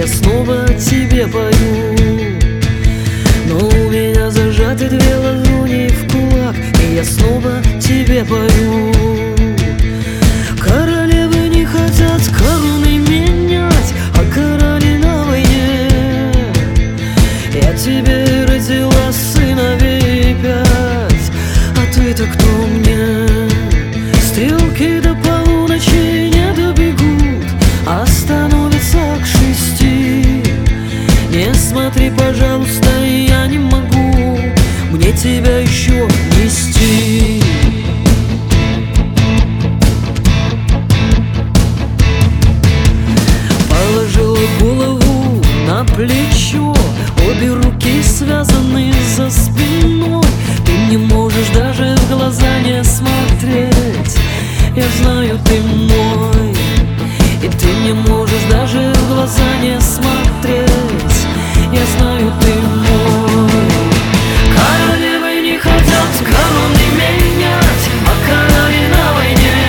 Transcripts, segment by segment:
я снова тебе пою. Но у меня зажаты две ладони в кулак, и я снова тебе пою. Королевы не хотят короны менять, а короли на войне. Я тебе родила сыновей 5, а ты-то кто мне? Стрелки до полуночи не добегут, а становятся к 6. Не смотри, пожалуйста, я не могу мне тебя еще нести. Положила голову на плечо, обе руки связаны за спиной. Ты не можешь даже в глаза не смотреть, я знаю, ты мой. И ты не можешь даже в глаза не смотреть, я знаю, ты мой. Королевы не хотят короны менять, а короли на войне.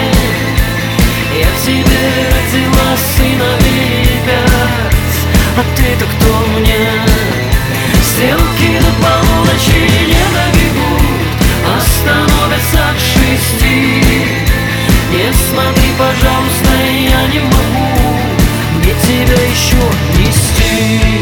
Я в тебе родила сыновей 5, а ты-то кто мне? Стрелки до полуночи не добегут, а становятся к 6. Не смотри, пожалуйста, я не могу мне тебя еще нести.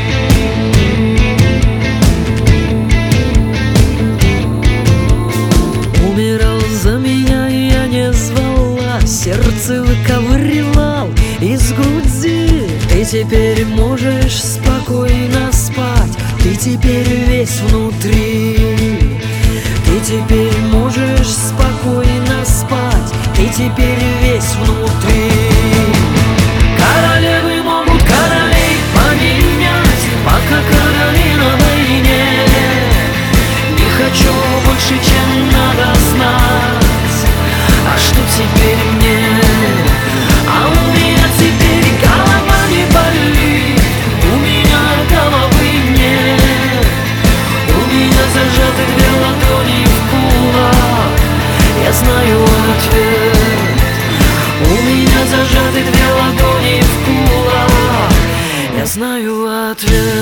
Умирал за меня, я не звала, сердце выковыривал из груди. Ты теперь можешь спокойно спать, ты теперь весь внутри. Ты теперь можешь спокойно спать, ты теперь весь внутри. Королевы могут королей поменять, пока короли на войне. Не хочу больше, чем надо знать. А что теперь мне? А у меня теперь голова не болит, у меня головы нет. У меня зажаты две ладони в кулак, я знаю ответ. У меня зажаты две ладони в кулак, я знаю ответ.